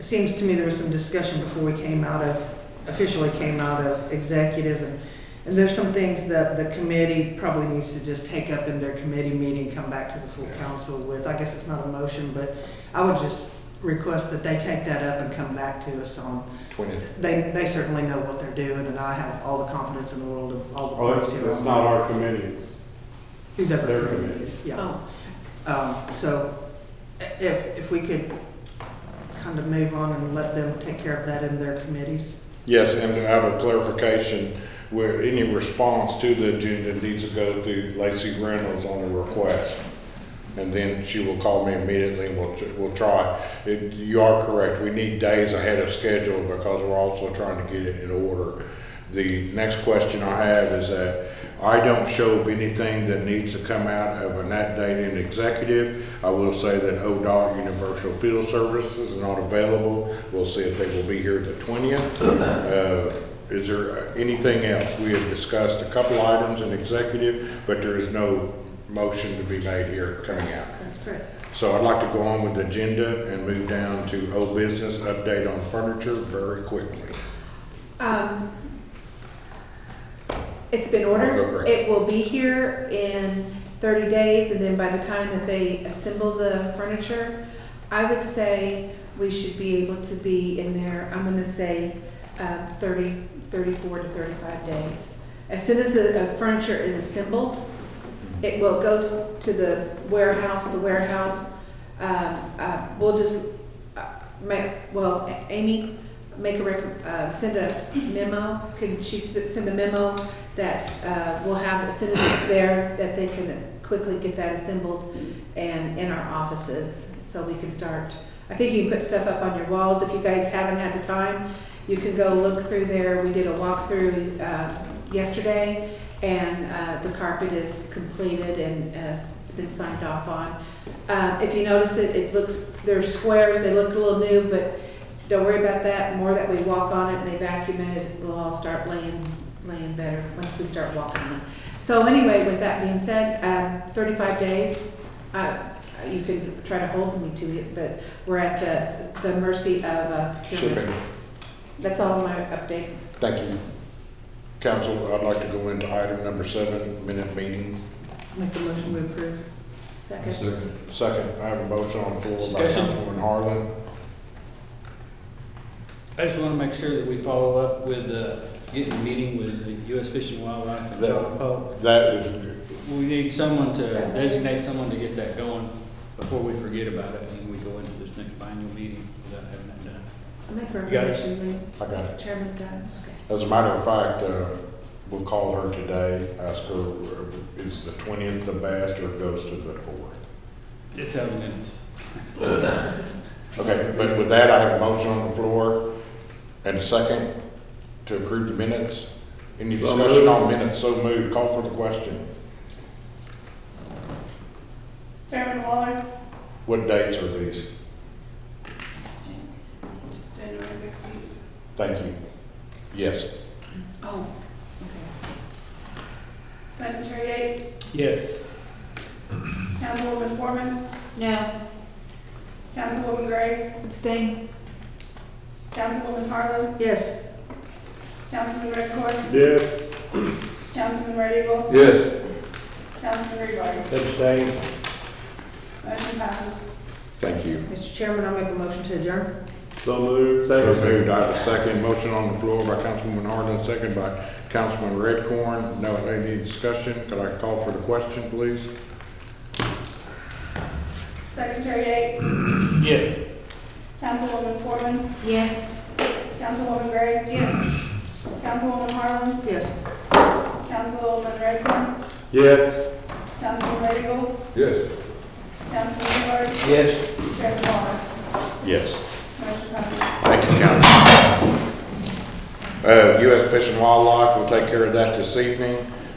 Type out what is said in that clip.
seems to me there was some discussion before we officially came out of executive, and there's some things that the committee probably needs to just take up in their committee meeting, come back to the full council with. I guess it's not a motion, but I would just request that they take that up and come back to us on 20th. They certainly know what they're doing, and I have all the confidence in the world of all the Oh, parties here. it's not our committee, it's Who's ever their committee committee. is, yeah. So if we could kind of move on and let them take care of that in their committees. Yes, and to have a clarification, where any response to the agenda needs to go through Lacey Reynolds on the request. And then she will call me immediately and we'll try. You are correct, we need days ahead of schedule because we're also trying to get it in order. The next question I have is that I don't show of anything that needs to come out of an that date in executive. I will say that ODOT Universal Field Services is not available. We'll see if they will be here the 20th. Is there anything else? We have discussed a couple items in executive, but there is no motion to be made here coming out. That's correct. So I'd like to go on with the agenda and move down to old business, update on furniture very quickly. It's been ordered. It will be here in 30 days, and then by the time that they assemble the furniture, I would say we should be able to be in there, I'm going to say 34 to 35 days. As soon as the furniture is assembled, it will goes to the warehouse. The warehouse will just Amy send a memo. Can she send a memo that we'll have as soon as it's there, that they can quickly get that assembled and in our offices so we can start. I think you can put stuff up on your walls. If you guys haven't had the time, you can go look through there. We did a walkthrough yesterday, and the carpet is completed and it's been signed off on. If you notice it looks, there's squares, they look a little new, but don't worry about that. The more that we walk on it and they vacuum it, we'll all start laying better once we start walking on it. So anyway, with that being said, 35 days, you can try to hold me to it, but we're at the mercy of procurement. Shipping. That's all my update. Thank you. Council, I'd like to go into item number 7, minute meeting. Make a motion to approve. Second. Second, I have a motion on the floor by Discussion. Councilwoman Harlan. I just want to make sure that we follow up with getting a meeting with the U.S. Fish and Wildlife and Child Poe. That is, We need someone to designate someone to get that going before we forget about it and we go into this next biannual meeting without having that done. I make a got it? recommendation. I got it. Chairman got it. Okay. As a matter of fact, we'll call her today, ask her, is the 20th the best or goes to the 4th? It's 7 minutes. Okay, but with that, I have a motion on the floor and a second to approve the minutes. Any discussion on minutes? So moved. Call for the question. Chairman Waller, What dates are these? January 16th. Thank you. Yes. Oh, okay. Secretary Yates, Yes. Councilwoman Foreman, No. Councilwoman Gray, Abstain. Councilwoman Harlan, Yes. Councilman Redcorn, Yes. Councilman Red Eagle, Yes. Councilman Rebar. Abstain. Motion passes. Thank you. Mr. Chairman, I'll make a motion to adjourn. So moved. So Second. moved. I have a second. Motion on the floor by Councilwoman Harlan, second by Councilman Redcorn. No, any discussion? Could I call for the question, please? Secretary Yates, Yes. Councilwoman Foreman, Yes. Councilwoman Gray, Yes. Councilwoman Harlan, Yes. Councilwoman Redcorn, Yes. Councilman Red Eagle, Yes. Councilman Rebar, Yes. Chairman Waller. Yes. Motion passes. Thank you, Council. U.S. Fish and Wildlife will take care of that this evening.